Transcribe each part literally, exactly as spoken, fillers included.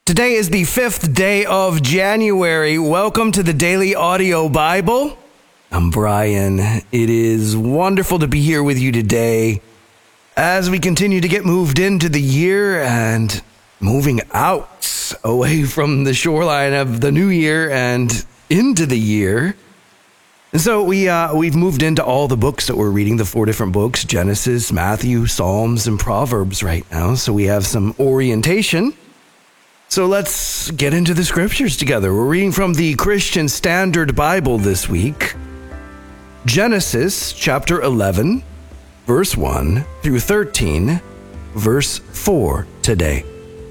Today is the fifth day of January. Welcome to the Daily Audio Bible. I'm Brian. It is wonderful to be here with you today as we continue to get moved into the year and moving out away from the shoreline of the new year and into the year. And so we, uh, we've moved into all the books that we're reading, the four different books, Genesis, Matthew, Psalms, and Proverbs right now. So we have some orientation. So let's get into the scriptures together. We're reading from the Christian Standard Bible this week. Genesis chapter eleven, verse one through thirteen, verse four today.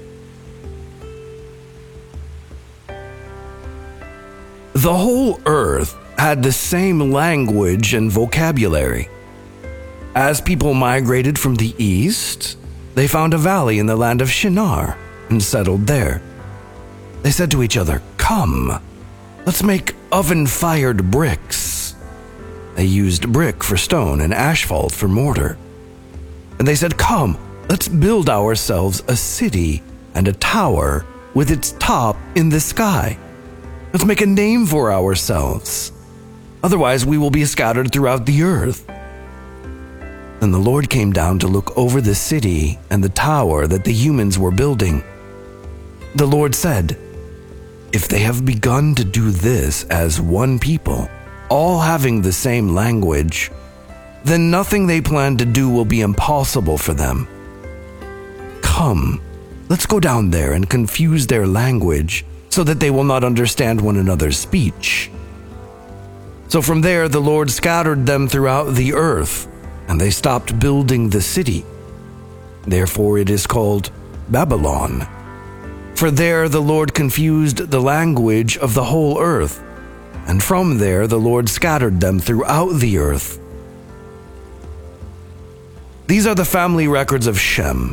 The whole earth had the same language and vocabulary. As people migrated from the east, they found a valley in the land of Shinar and settled there. They said to each other, "Come, let's make oven-fired bricks." They used brick for stone and asphalt for mortar. And they said, "Come, let's build ourselves a city and a tower with its top in the sky. Let's make a name for ourselves. Otherwise, we will be scattered throughout the earth." Then the Lord came down to look over the city and the tower that the humans were building. The Lord said, "If they have begun to do this as one people, all having the same language, then nothing they plan to do will be impossible for them. Come, let's go down there and confuse their language so that they will not understand one another's speech." So from there the Lord scattered them throughout the earth, and they stopped building the city. Therefore it is called Babylon. For there the Lord confused the language of the whole earth, and from there the Lord scattered them throughout the earth. These are the family records of Shem.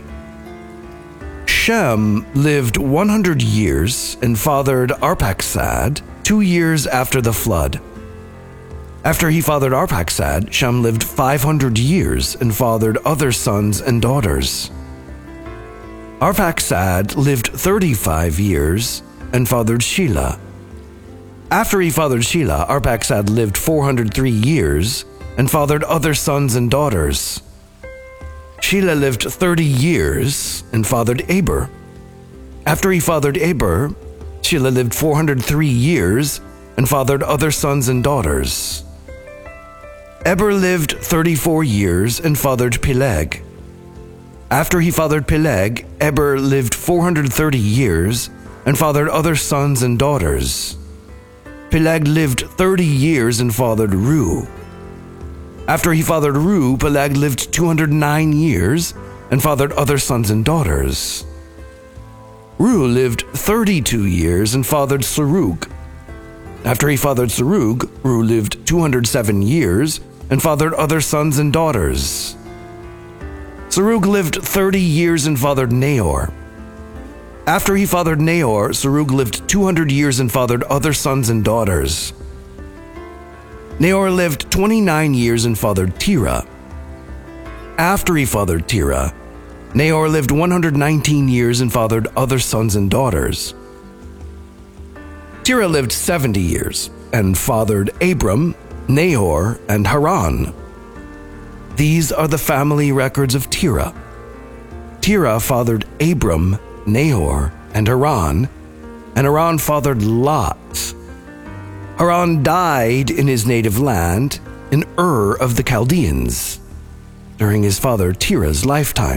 Shem lived one hundred years and fathered Arphaxad two years after the flood. After he fathered Arphaxad, Shem lived five hundred years and fathered other sons and daughters. Arphaxad lived thirty-five years and fathered Shelah. After he fathered Shelah, Arphaxad lived four hundred three years and fathered other sons and daughters. Shelah lived thirty years and fathered Eber. After he fathered Eber, Shelah lived four hundred three years and fathered other sons and daughters. Eber lived thirty-four years and fathered Peleg. After he fathered Peleg, Eber lived four hundred thirty years and fathered other sons and daughters. Peleg lived thirty years and fathered Reu. After he fathered Reu, Peleg lived two hundred nine years and fathered other sons and daughters. Reu lived thirty-two years and fathered Serug. After he fathered Serug, Reu lived two hundred seven years and fathered other sons and daughters. Serug lived thirty years and fathered Nahor. After he fathered Nahor, Serug lived two hundred years and fathered other sons and daughters. Nahor lived twenty-nine years and fathered Terah. After he fathered Terah, Nahor lived one hundred nineteen years and fathered other sons and daughters. Terah lived seventy years and fathered Abram, Nahor, and Haran. These are the family records of Terah. Terah fathered Abram, Nahor, and Haran, and Haran fathered Lot. Haran died in his native land, in Ur of the Chaldeans, during his father Terah's lifetime.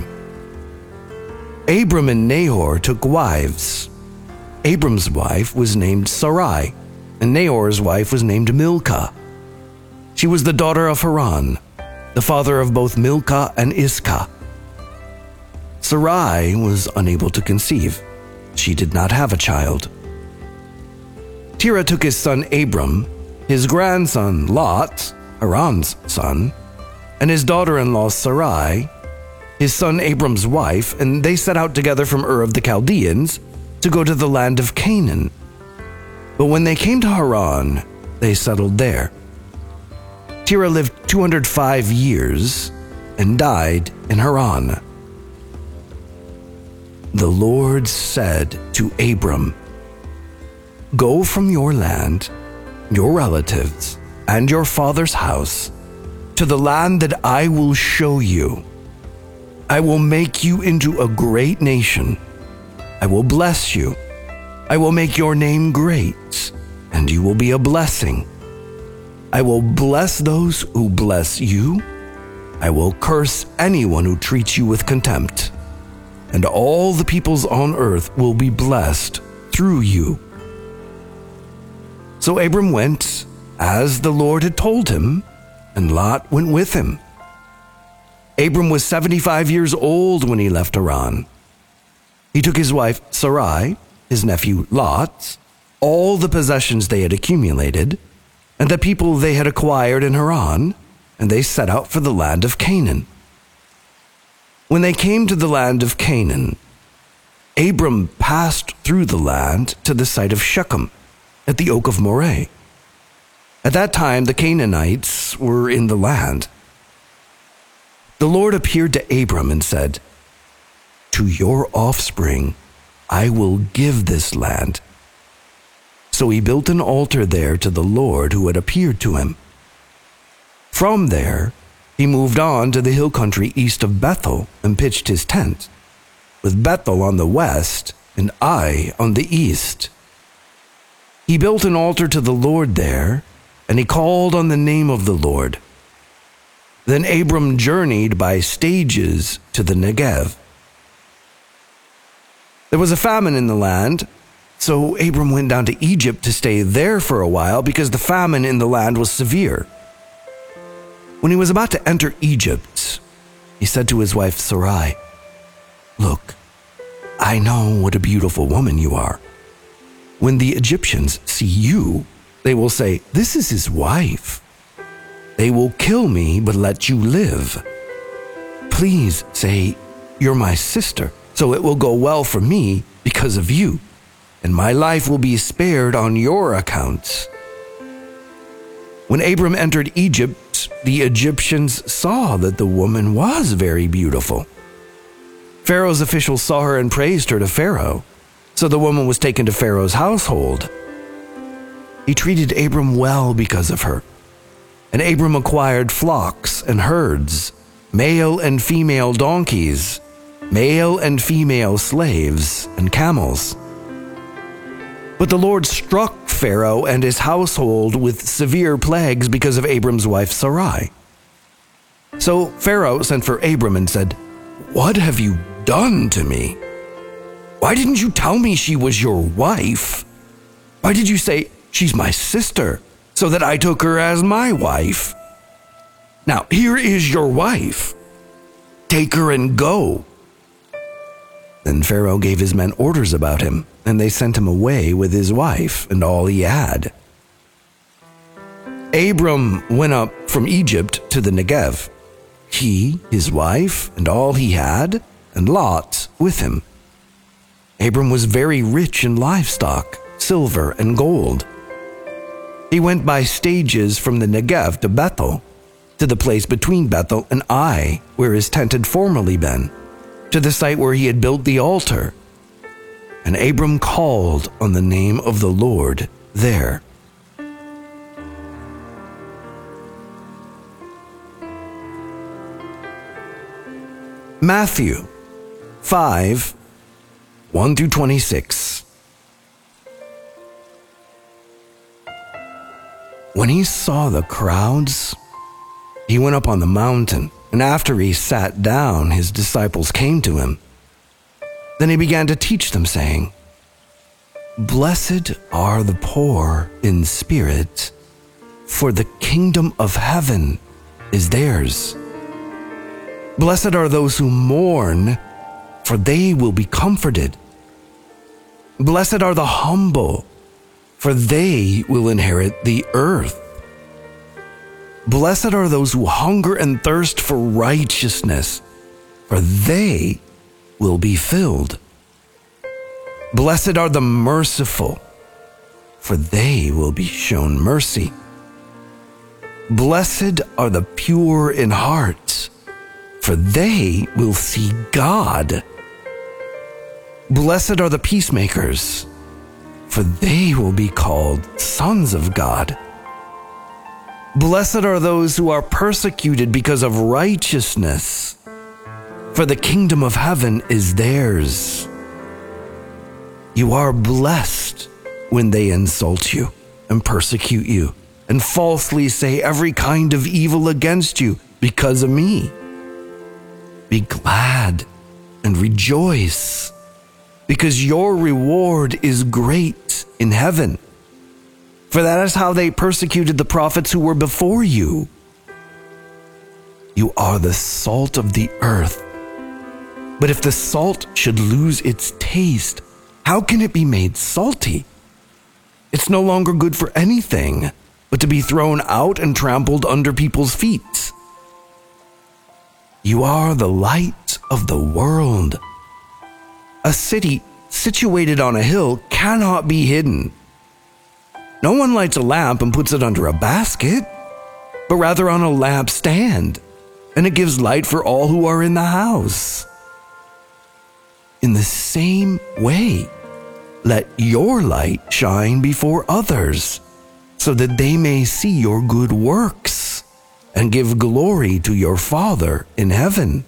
Abram and Nahor took wives. Abram's wife was named Sarai, and Nahor's wife was named Milcah. She was the daughter of Haran, the father of both Milcah and Iscah. Sarai was unable to conceive. She did not have a child. Terah took his son Abram, his grandson Lot, Haran's son, and his daughter-in-law Sarai, his son Abram's wife, and they set out together from Ur of the Chaldeans to go to the land of Canaan. But when they came to Haran, they settled there. Terah lived two hundred five years and died in Haran. the Lord said to Abram, "Go from your land, your relatives, and your father's house to the land that I will show you. I will make you into a great nation. I will bless you. I will make your name great, and you will be a blessing. I will bless those who bless you. I will curse anyone who treats you with contempt, and all the peoples on earth will be blessed through you." So Abram went as the Lord had told him, and Lot went with him. Abram was seventy-five years old when he left Haran. He took his wife Sarai, his nephew Lot, all the possessions they had accumulated, and the people they had acquired in Haran, and they set out for the land of Canaan. When they came to the land of Canaan, Abram passed through the land to the site of Shechem, at the oak of Moreh. At that time, the Canaanites were in the land. The Lord appeared to Abram and said, "To your offspring I will give this land." So he built an altar there to the Lord who had appeared to him. From there, he moved on to the hill country east of Bethel and pitched his tent, with Bethel on the west and Ai on the east. He built an altar to the Lord there, and he called on the name of the Lord. Then Abram journeyed by stages to the Negev. There was a famine in the land, so Abram went down to Egypt to stay there for a while because the famine in the land was severe. When he was about to enter Egypt, he said to his wife Sarai, "Look, I know what a beautiful woman you are. When the Egyptians see you, they will say, 'This is his wife.' They will kill me but let you live. Please say, 'You're my sister,' so it will go well for me because of you, and my life will be spared on your account." When Abram entered Egypt, the Egyptians saw that the woman was very beautiful. Pharaoh's officials saw her and praised her to Pharaoh, so the woman was taken to Pharaoh's household. He treated Abram well because of her, and Abram acquired flocks and herds, male and female donkeys, male and female slaves, and camels. But the Lord struck Pharaoh and his household with severe plagues because of Abram's wife Sarai. So Pharaoh sent for Abram and said, "What have you done to me? Why didn't you tell me she was your wife? Why did you say, 'She's my sister,' so that I took her as my wife? Now here is your wife. Take her and go." Then Pharaoh gave his men orders about him, and they sent him away with his wife and all he had. Abram went up from Egypt to the Negev, he, his wife, and all he had, and Lot with him. Abram was very rich in livestock, silver, and gold. He went by stages from the Negev to Bethel, to the place between Bethel and Ai, where his tent had formerly been, to the site where he had built the altar. And Abram called on the name of the Lord there. Matthew five, one through twenty-six. When he saw the crowds, he went up on the mountain, and after he sat down, his disciples came to him. Then he began to teach them, saying, "Blessed are the poor in spirit, for the kingdom of heaven is theirs. Blessed are those who mourn, for they will be comforted. Blessed are the humble, for they will inherit the earth. Blessed are those who hunger and thirst for righteousness, for they will be filled. Blessed are the merciful, for they will be shown mercy. Blessed are the pure in heart, for they will see God. Blessed are the peacemakers, for they will be called sons of God. Blessed are those who are persecuted because of righteousness, for the kingdom of heaven is theirs. You are blessed when they insult you and persecute you and falsely say every kind of evil against you because of me. Be glad and rejoice, because your reward is great in heaven. For that is how they persecuted the prophets who were before you. You are the salt of the earth. But if the salt should lose its taste, how can it be made salty? It's no longer good for anything but to be thrown out and trampled under people's feet. You are the light of the world. A city situated on a hill cannot be hidden. No one lights a lamp and puts it under a basket, but rather on a lampstand, and it gives light for all who are in the house. In the same way, let your light shine before others, so that they may see your good works and give glory to your Father in heaven.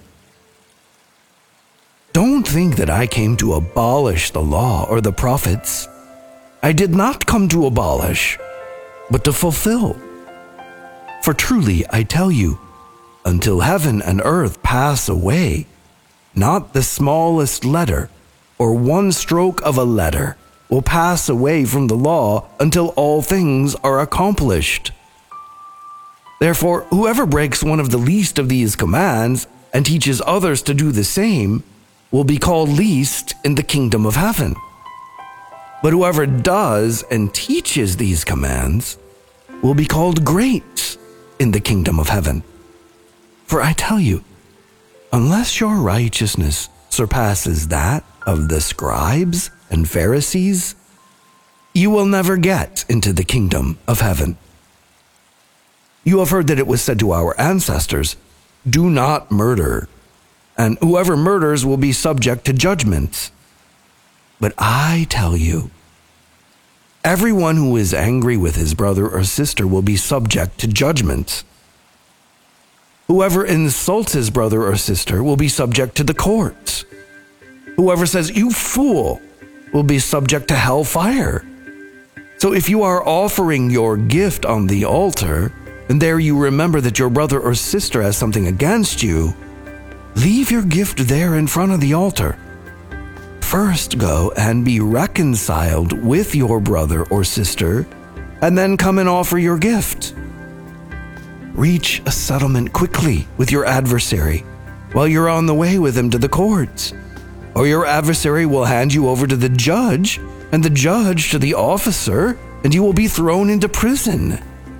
Don't think that I came to abolish the law or the prophets. I did not come to abolish, but to fulfill. For truly I tell you, until heaven and earth pass away, not the smallest letter or one stroke of a letter will pass away from the law until all things are accomplished. Therefore, whoever breaks one of the least of these commands and teaches others to do the same will be called least in the kingdom of heaven. But whoever does and teaches these commands will be called great in the kingdom of heaven. For I tell you, unless your righteousness surpasses that of the scribes and Pharisees, you will never get into the kingdom of heaven. You have heard that it was said to our ancestors, "Do not murder, and whoever murders will be subject to judgment." But I tell you, everyone who is angry with his brother or sister will be subject to judgment. Whoever insults his brother or sister will be subject to the court. Whoever says, "You fool," will be subject to hellfire. So if you are offering your gift on the altar, and there you remember that your brother or sister has something against you, leave your gift there in front of the altar. First go and be reconciled with your brother or sister, and then come and offer your gift. Reach a settlement quickly with your adversary while you're on the way with him to the court, or your adversary will hand you over to the judge, and the judge to the officer, and you will be thrown into prison.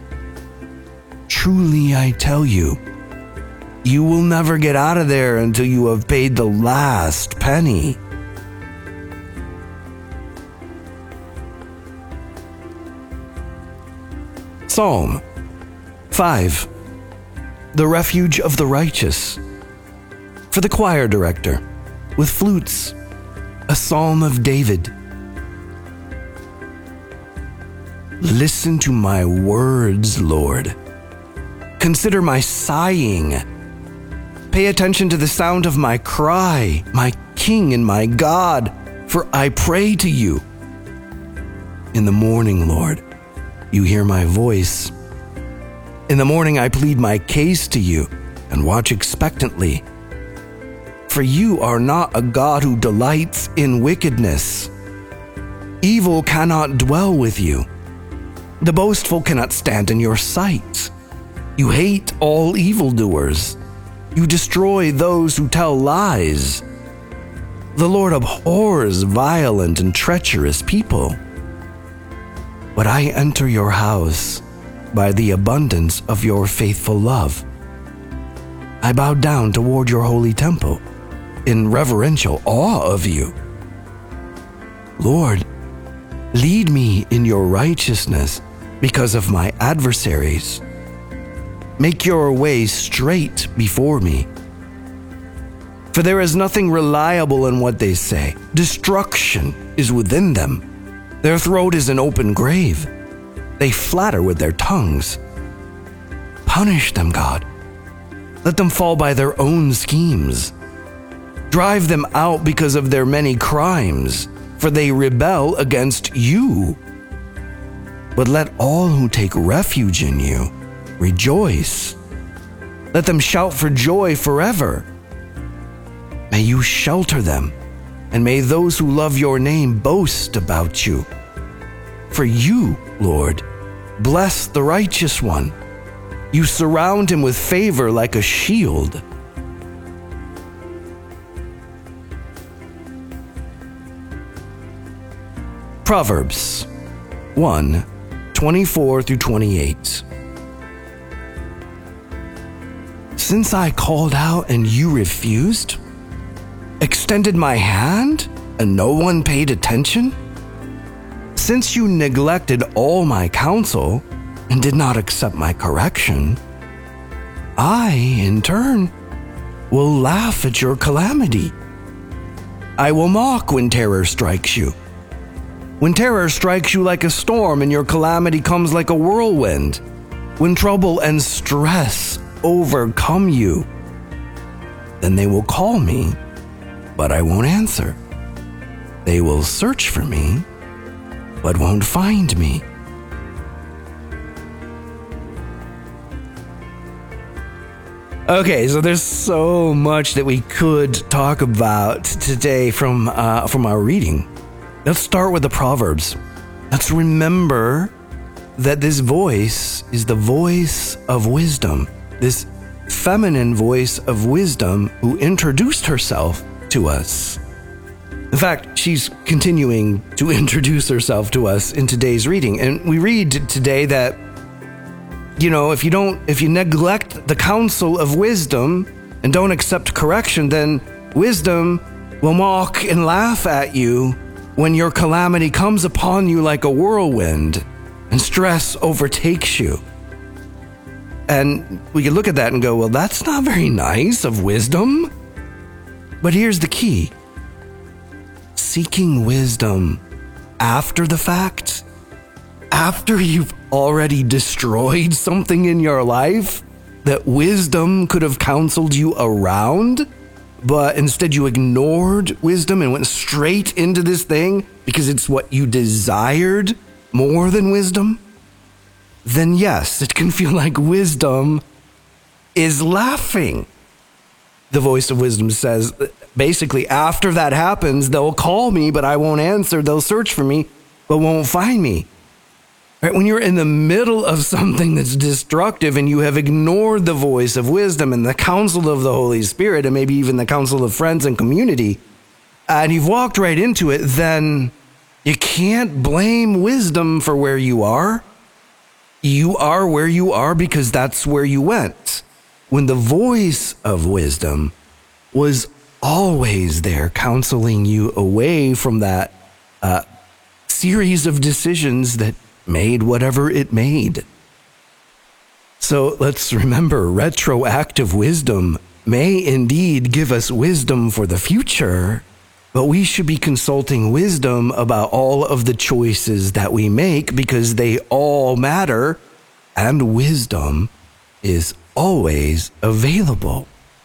Truly, I tell you, you will never get out of there until you have paid the last penny. Psalm five. The refuge of the righteous. For the choir director, with flutes, a psalm of David. Listen to my words, Lord. Consider my sighing. Pay attention to the sound of my cry, my King and my God, for I pray to you. In the morning, Lord, you hear my voice. In the morning I plead my case to you and watch expectantly. For you are not a God who delights in wickedness. Evil cannot dwell with you. The boastful cannot stand in your sight. You hate all evildoers. You destroy those who tell lies. The Lord abhors violent and treacherous people. But I enter your house by the abundance of your faithful love. I bow down toward your holy temple in reverential awe of you. Lord, lead me in your righteousness because of my adversaries. Make your way straight before me. For there is nothing reliable in what they say. Destruction is within them. Their throat is an open grave. They flatter with their tongues. Punish them, God. Let them fall by their own schemes. Drive them out because of their many crimes, for they rebel against you. But let all who take refuge in you rejoice. Let them shout for joy forever. May you shelter them, and may those who love your name boast about you. For you, Lord, bless the righteous one. You surround him with favor like a shield. Proverbs one, twenty-four through twenty-eight. Since I called out and you refused, extended my hand and no one paid attention, since you neglected all my counsel and did not accept my correction, I, in turn, will laugh at your calamity. I will mock when terror strikes you. When terror strikes you like a storm and your calamity comes like a whirlwind, when trouble and stress overcome you, then they will call me, but I won't answer. They will search for me, but won't find me. Okay, so there's so much that we could talk about today from uh, from our reading. Let's start with the Proverbs. Let's remember that this voice is the voice of wisdom, this feminine voice of wisdom who introduced herself to us. In fact, she's continuing to introduce herself to us in today's reading. And we read today that, you know, if you don't, if you neglect the counsel of wisdom and don't accept correction, then wisdom will mock and laugh at you when your calamity comes upon you like a whirlwind and stress overtakes you. And we can look at that and go, well, that's not very nice of wisdom. But here's the key. Seeking wisdom after the fact, after you've already destroyed something in your life that wisdom could have counseled you around, but instead you ignored wisdom and went straight into this thing because it's what you desired more than wisdom, then yes, it can feel like wisdom is laughing. The voice of wisdom says, basically, after that happens, they'll call me, but I won't answer. They'll search for me, but won't find me. Right? When you're in the middle of something that's destructive and you have ignored the voice of wisdom and the counsel of the Holy Spirit and maybe even the counsel of friends and community, and you've walked right into it, then you can't blame wisdom for where you are. You are where you are because that's where you went. When the voice of wisdom was always there counseling you away from that uh, series of decisions that made whatever it made. So let's remember, retroactive wisdom may indeed give us wisdom for the future, but we should be consulting wisdom about all of the choices that we make because they all matter, and wisdom is always available.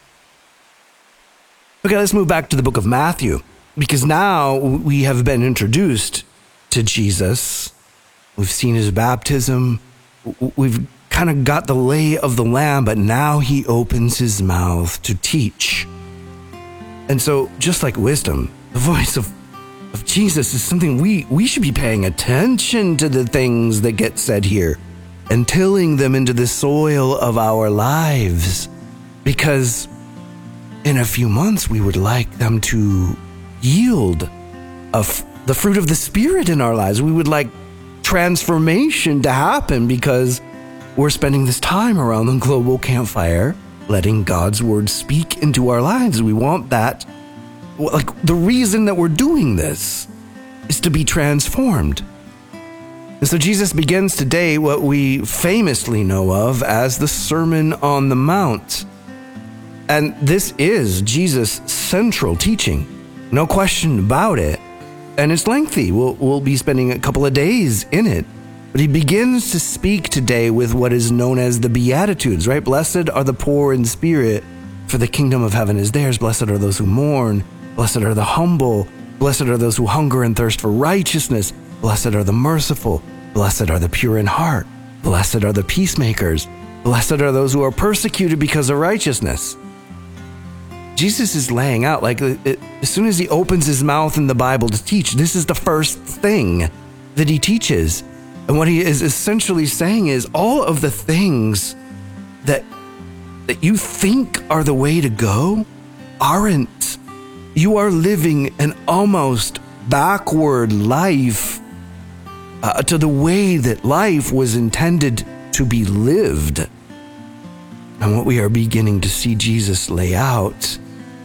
Okay, let's move back to the book of Matthew, because now we have been introduced to Jesus. We've seen his baptism. We've kind of got the lay of the land, but now he opens his mouth to teach. And so, just like wisdom, the voice of, of Jesus is something we, we should be paying attention to the things that get said here and tilling them into the soil of our lives, because in a few months we would like them to yield of the fruit of the Spirit in our lives. We would like transformation to happen because we're spending this time around the global campfire, letting God's word speak into our lives. We want that. Like, the reason that we're doing this is to be transformed. And so Jesus begins today what we famously know of as the Sermon on the Mount. And this is Jesus' central teaching. No question about it. And it's lengthy. We'll, we'll be spending a couple of days in it. But he begins to speak today with what is known as the Beatitudes, right? Blessed are the poor in spirit, for the kingdom of heaven is theirs. Blessed are those who mourn. Blessed are the humble. Blessed are those who hunger and thirst for righteousness. Blessed are the merciful. Blessed are the pure in heart. Blessed are the peacemakers. Blessed are those who are persecuted because of righteousness. Jesus is laying out, like, it, as soon as he opens his mouth in the Bible to teach, this is the first thing that he teaches. And what he is essentially saying is all of the things that that you think are the way to go aren't. You are living an almost backward life uh, to the way that life was intended to be lived. And what we are beginning to see Jesus lay out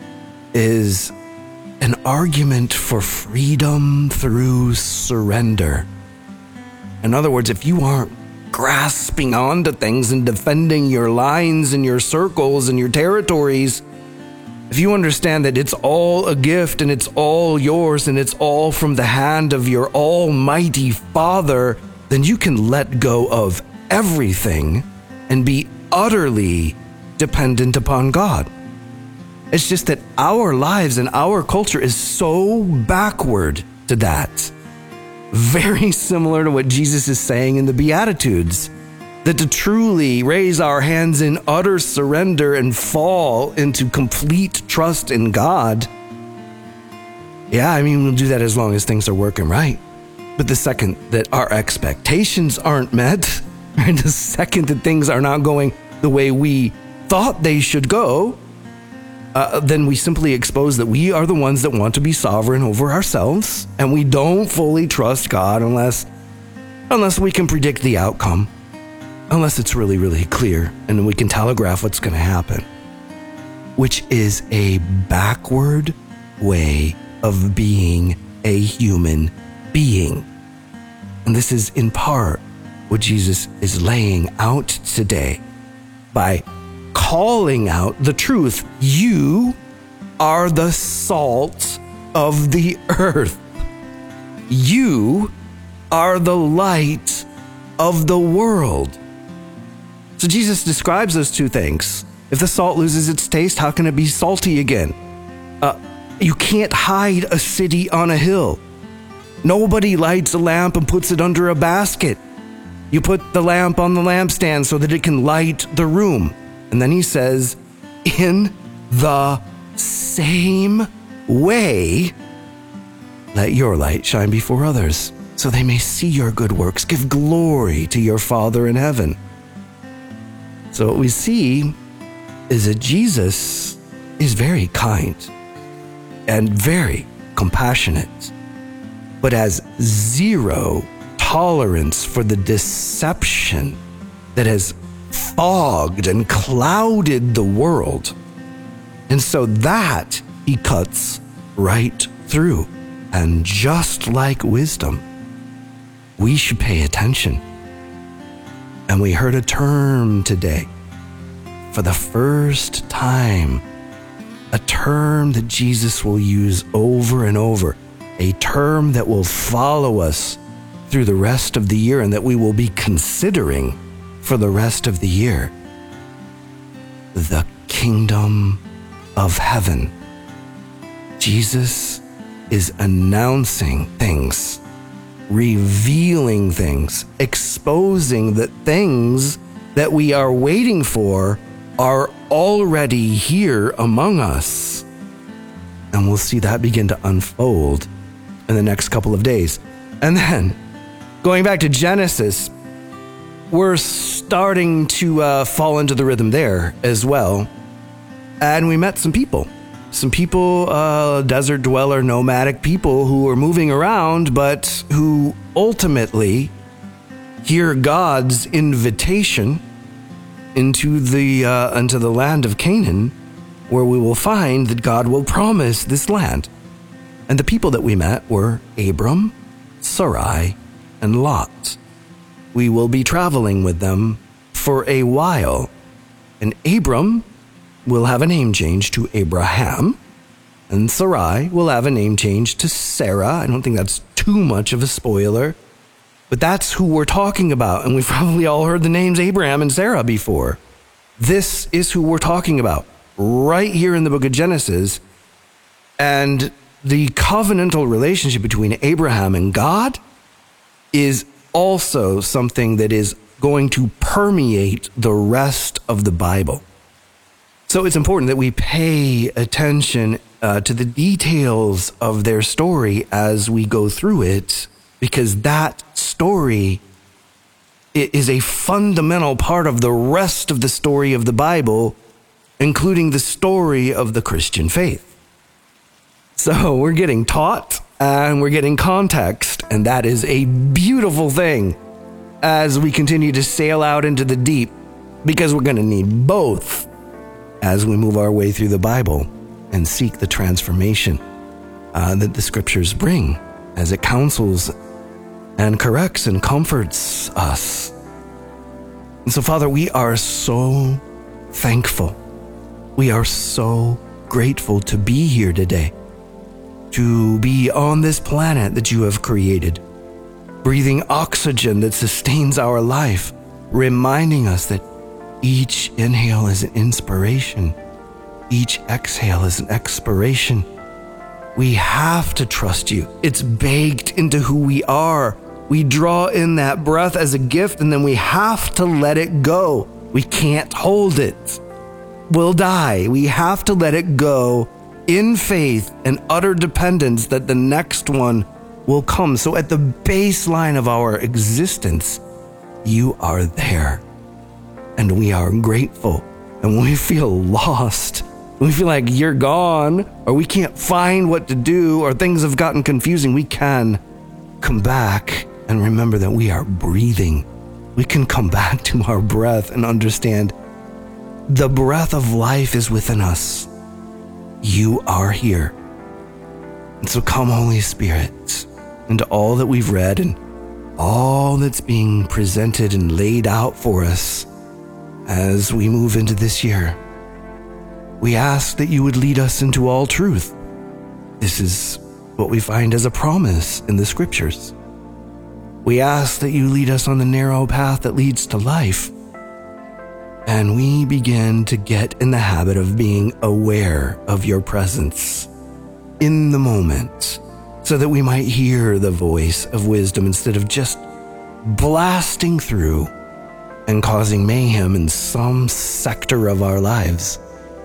is an argument for freedom through surrender. In other words, if you aren't grasping onto things and defending your lines and your circles and your territories, if you understand that it's all a gift and it's all yours and it's all from the hand of your almighty Father, then you can let go of everything and be utterly dependent upon God. It's just that our lives and our culture is so backward to that. Very similar to what Jesus is saying in the Beatitudes, that to truly raise our hands in utter surrender and fall into complete trust in God, yeah, I mean, we'll do that as long as things are working right. But the second that our expectations aren't met, and the second that things are not going the way we thought they should go, Uh, then we simply expose that we are the ones that want to be sovereign over ourselves, and we don't fully trust God unless unless we can predict the outcome, unless it's really, really clear, and we can telegraph what's going to happen, which is a backward way of being a human being. And this is in part what Jesus is laying out today by calling out the truth. You are the salt of the earth. You are the light of the world. So Jesus describes those two things. If the salt loses its taste, how can it be salty again? Uh, you can't hide a city on a hill. Nobody lights a lamp and puts it under a basket. You put the lamp on the lampstand so that it can light the room. And then he says, in the same way, let your light shine before others, so they may see your good works. Give glory to your Father in heaven. So what we see is that Jesus is very kind and very compassionate, but has zero tolerance for the deception that has fogged and clouded the world. And so that he cuts right through. And just like wisdom, we should pay attention. And we heard a term today, for the first time, a term that Jesus will use over and over, a term that will follow us through the rest of the year and that we will be considering for the rest of the year. The kingdom of heaven. Jesus is announcing things, revealing things, exposing that things that we are waiting for are already here among us. And we'll see that begin to unfold in the next couple of days. And then, going back to Genesis, we're starting to uh, fall into the rhythm there as well. And we met some people. Some people, uh, desert dweller, nomadic people who are moving around, but who ultimately hear God's invitation into the uh, into the land of Canaan, where we will find that God will promise this land. And the people that we met were Abram, Sarai, and Lot. We will be traveling with them for a while. And Abram will have a name change to Abraham, and Sarai will have a name change to Sarah. I don't think that's too much of a spoiler, but that's who we're talking about, and we've probably all heard the names Abraham and Sarah before. This is who we're talking about right here in the book of Genesis, and the covenantal relationship between Abraham and God is also something that is going to permeate the rest of the Bible. So it's important that we pay attention uh, to the details of their story as we go through it, because that story is a fundamental part of the rest of the story of the Bible, including the story of the Christian faith. So we're getting taught and we're getting context, and that is a beautiful thing as we continue to sail out into the deep, because we're going to need both as we move our way through the Bible and seek the transformation uh, that the scriptures bring as it counsels and corrects and comforts us. And so, Father, we are so thankful. We are so grateful to be here today, to be on this planet that you have created, breathing oxygen that sustains our life, reminding us that each inhale is an inspiration, each exhale is an expiration. We have to trust you. It's baked into who we are. We draw in that breath as a gift, and then we have to let it go. We can't hold it. We'll die. We have to let it go in faith and utter dependence that the next one will come. So at the baseline of our existence, you are there. And we are grateful. And when we feel lost, when we feel like you're gone, or we can't find what to do, or things have gotten confusing, we can come back and remember that we are breathing. We can come back to our breath and understand the breath of life is within us. You are here. And so come, Holy Spirit, into all that we've read and all that's being presented and laid out for us as we move into this year. We ask that you would lead us into all truth. This is what we find as a promise in the scriptures. We ask that you lead us on the narrow path that leads to life. And we begin to get in the habit of being aware of your presence in the moment, so that we might hear the voice of wisdom instead of just blasting through and causing mayhem in some sector of our lives.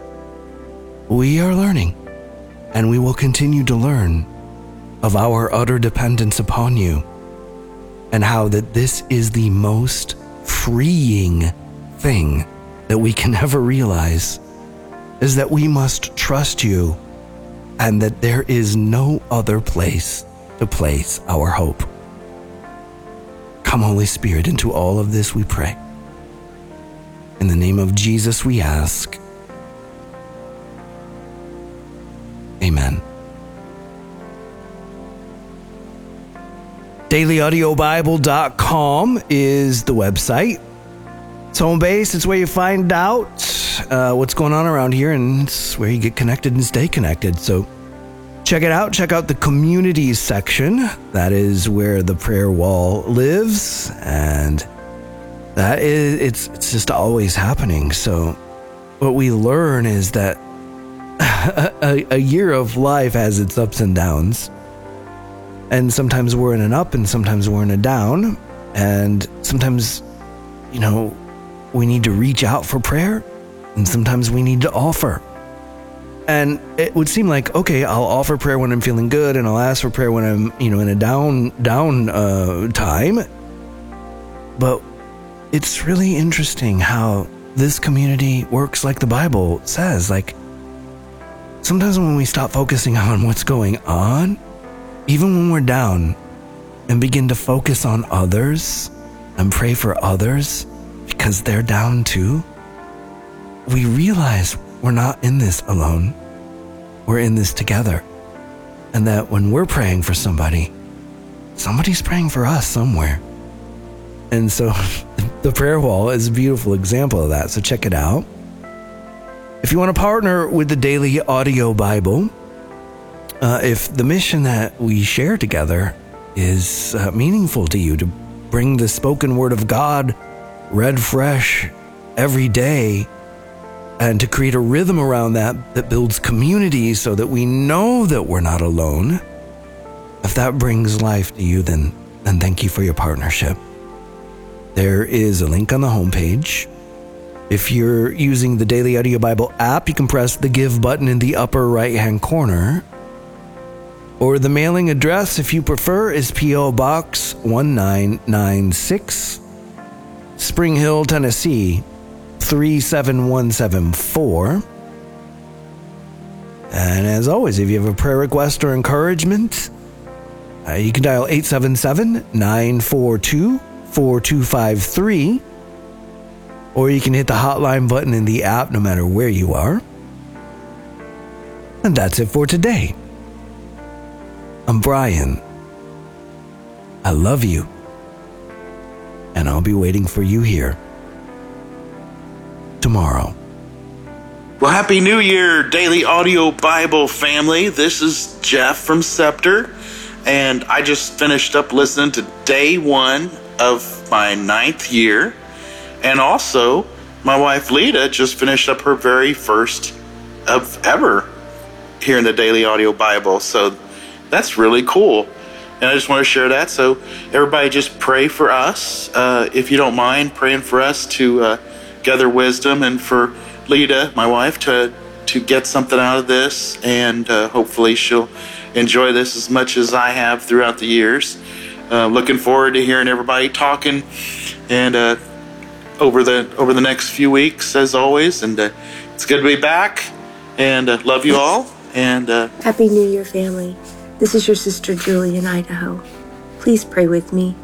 We are learning, and we will continue to learn of our utter dependence upon you, and how that this is the most freeing thing that we can ever realize, is that we must trust you, and that there is no other place to place our hope. Come, Holy Spirit, into all of this we pray. In the name of Jesus we ask. Amen. daily audio bible dot com is the website. It's home base. It's where you find out uh, what's going on around here, and it's where you get connected and stay connected. So check it out. Check out the communities section. That is where the prayer wall lives, and that is it's it's just always happening. So what we learn is that a, a year of life has its ups and downs, and sometimes we're in an up and sometimes we're in a down, and sometimes, you know, we need to reach out for prayer, and sometimes we need to offer. And it would seem like, okay, I'll offer prayer when I'm feeling good, and I'll ask for prayer when I'm, you know, in a down down uh, time. But it's really interesting how this community works like the Bible says. Like, sometimes when we stop focusing on what's going on, even when we're down, and begin to focus on others and pray for others because they're down too, we realize we're not in this alone. We're in this together. And that when we're praying for somebody, somebody's praying for us somewhere. And so the prayer wall is a beautiful example of that. So check it out. If you want to partner with the Daily Audio Bible, uh, if the mission that we share together is uh, meaningful to you, to bring the spoken word of God read fresh every day, and to create a rhythm around that that builds community so that we know that we're not alone, if that brings life to you, then, then thank you for your partnership. There is a link on the homepage. If you're using the Daily Audio Bible app, you can press the Give button in the upper right-hand corner. Or the mailing address, if you prefer, is P O Box one nine nine six, Spring Hill, Tennessee, three seven one seven four. And as always, if you have a prayer request or encouragement, uh, you can dial eight seven seven, nine four two, four two five three. Or you can hit the hotline button in the app no matter where you are. And that's it for today. I'm Brian. I love you. And I'll be waiting for you here tomorrow. Well, Happy New Year, Daily Audio Bible family. This is Jeff from Scepter. And I just finished up listening to day one of my ninth year. And also, my wife Lita just finished up her very first of ever here in the Daily Audio Bible. So that's really cool. And I just want to share that. So everybody just pray for us. Uh, if you don't mind praying for us to uh, gather wisdom, and for Lita, my wife, to, to get something out of this. And uh, hopefully she'll enjoy this as much as I have throughout the years. Uh, looking forward to hearing everybody talking and uh, over the over the next few weeks, as always. And uh, it's good to be back, and uh, love you all. And uh, Happy New Year, family. This is your sister Julie in Idaho. Please pray with me.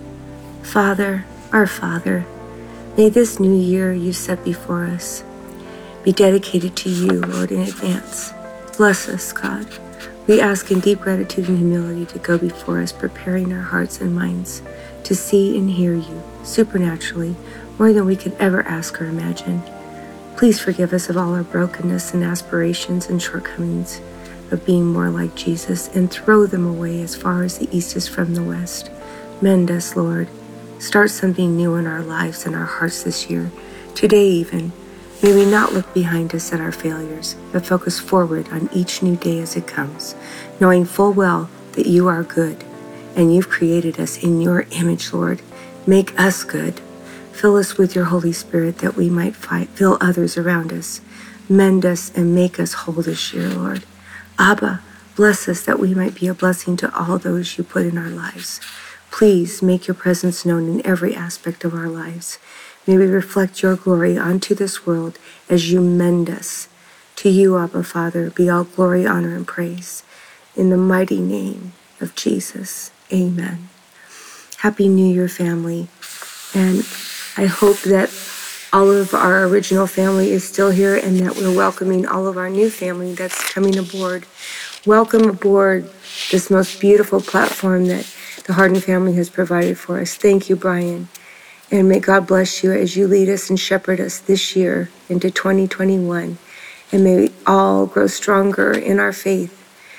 Father, our Father, may this new year you set before us be dedicated to you, Lord, in advance. Bless us, God. We ask in deep gratitude and humility to go before us, preparing our hearts and minds to see and hear you supernaturally, more than we could ever ask or imagine. Please forgive us of all our brokenness and aspirations and shortcomings of being more like Jesus, and throw them away as far as the east is from the west. Mend us, Lord. Start something new in our lives and our hearts this year. Today even, may we not look behind us at our failures, but focus forward on each new day as it comes, knowing full well that you are good, and you've created us in your image, Lord. Make us good. Fill us with your Holy Spirit that we might fight, fill others around us. Mend us and make us whole this year, Lord. Abba, bless us that we might be a blessing to all those you put in our lives. Please make your presence known in every aspect of our lives. May we reflect your glory onto this world as you mend us. To you, Abba, Father, be all glory, honor, and praise. In the mighty name of Jesus, amen. Happy New Year, family. And I hope that all of our original family is still here, and that we're welcoming all of our new family that's coming aboard. Welcome aboard this most beautiful platform that the Hardin family has provided for us. Thank you, Brian. And may God bless you as you lead us and shepherd us this year into twenty twenty-one. And may we all grow stronger in our faith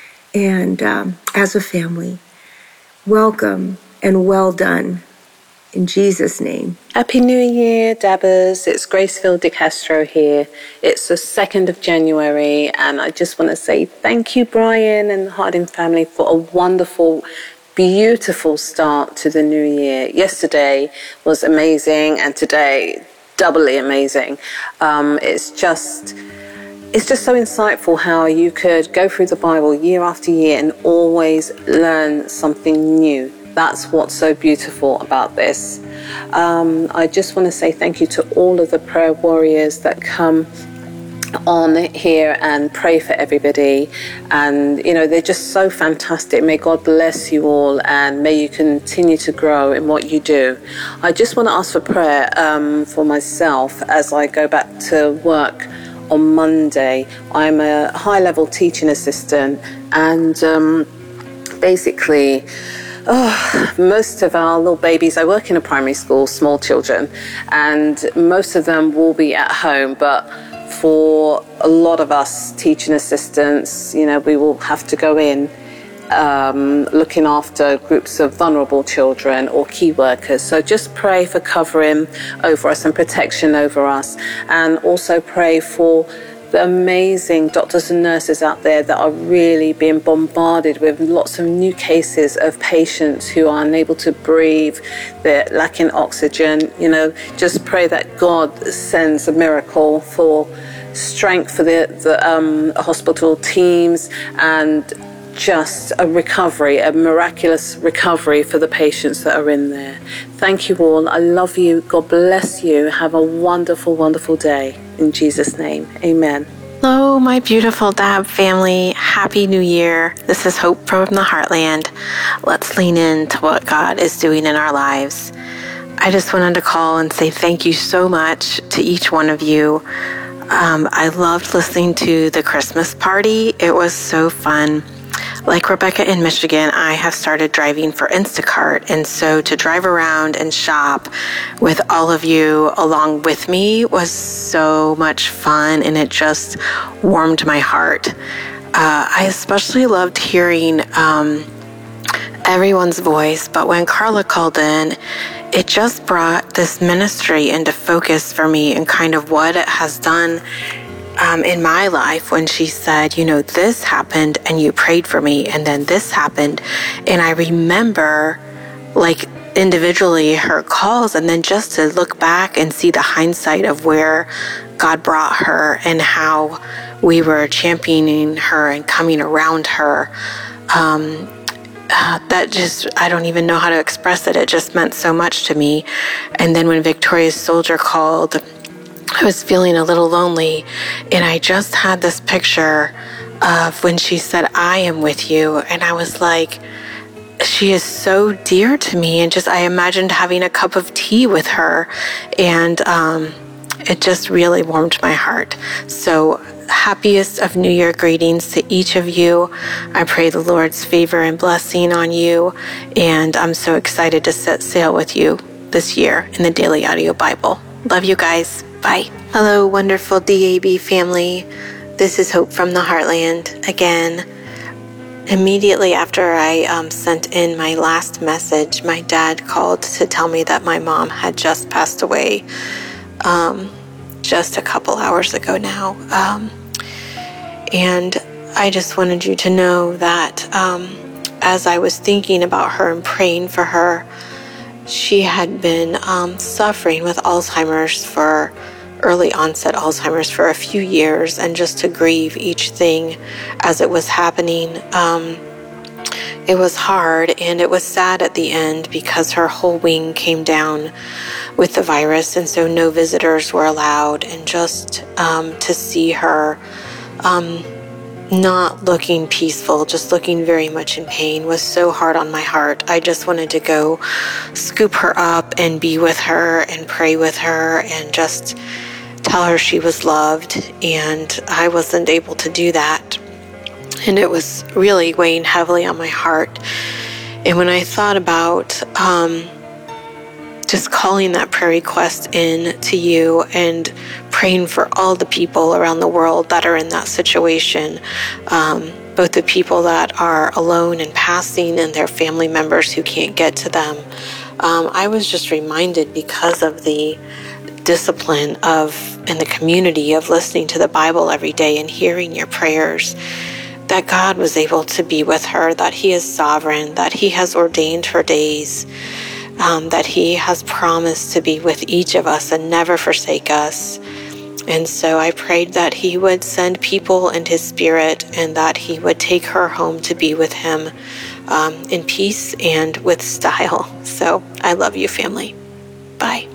and um, as a family. Welcome and well done. In Jesus' name. Happy New Year, Dabbers. It's Gracefield De Castro here. It's the second of January, and I just want to say thank you, Brian and the Hardin family, for a wonderful, beautiful start to the new year. Yesterday was amazing, and today, doubly amazing. Um, it's just... It's just so insightful how you could go through the Bible year after year and always learn something new. That's what's so beautiful about this. Um, I just want to say thank you to all of the prayer warriors that come on here and pray for everybody. And, you know, they're just so fantastic. May God bless you all, and may you continue to grow in what you do. I just want to ask for prayer um, for myself as I go back to work on Monday. I'm a high-level teaching assistant, and um, basically... Oh, most of our little babies, I work in a primary school, small children, and most of them will be at home, but for a lot of us teaching assistants, you know, we will have to go in um, looking after groups of vulnerable children or key workers. So just pray for covering over us and protection over us, and also pray for the amazing doctors and nurses out there that are really being bombarded with lots of new cases of patients who are unable to breathe, they're lacking oxygen. You know, just pray that God sends a miracle for strength for the, the um, hospital teams, and just a recovery, a miraculous recovery for the patients that are in there. Thank you all. I love you. God bless you. Have a wonderful, wonderful day. In Jesus' name, amen. Hello, my beautiful D A B family. Happy New Year. This is Hope from the Heartland. Let's lean into what God is doing in our lives. I just wanted to call and say thank you so much to each one of you. Um, I loved listening to the Christmas party. It was so fun. Like Rebecca in Michigan, I have started driving for Instacart, and so to drive around and shop with all of you along with me was so much fun, and it just warmed my heart. Uh, I especially loved hearing um, everyone's voice, but when Carla called in, it just brought this ministry into focus for me and kind of what it has done Um, in my life when she said, you know, this happened and you prayed for me, and then this happened. And I remember, like, individually her calls, and then just to look back and see the hindsight of where God brought her and how we were championing her and coming around her. Um, uh, that just, I don't even know how to express it. It just meant so much to me. And then when Victoria's Soldier called, I was feeling a little lonely, and I just had this picture of when she said, I am with you. And I was like, she is so dear to me. And just, I imagined having a cup of tea with her, and um, it just really warmed my heart. So happiest of New Year greetings to each of you. I pray the Lord's favor and blessing on you. And I'm so excited to set sail with you this year in the Daily Audio Bible. Love you guys. Bye. Hello, wonderful D A B family. This is Hope from the Heartland again. Immediately after I um, sent in my last message, my dad called to tell me that my mom had just passed away um, just a couple hours ago now. Um, and I just wanted you to know that um, as I was thinking about her and praying for her, she had been um, suffering with Alzheimer's for early onset Alzheimer's for a few years, and just to grieve each thing as it was happening. Um, it was hard, and it was sad at the end because her whole wing came down with the virus, and so no visitors were allowed, and just um, to see her um, not looking peaceful, just looking very much in pain, was so hard on my heart. I just wanted to go scoop her up and be with her and pray with her and just tell her she was loved, and I wasn't able to do that, and it was really weighing heavily on my heart. And when I thought about um, just calling that prayer request in to you and praying for all the people around the world that are in that situation, um, both the people that are alone and passing and their family members who can't get to them, um, I was just reminded, because of the discipline of in the community of listening to the Bible every day and hearing your prayers, that God was able to be with her, that He is sovereign, that He has ordained her days, um, that He has promised to be with each of us and never forsake us. And so I prayed that He would send people in His Spirit, and that He would take her home to be with Him um, in peace and with style. So I love you, family. Bye.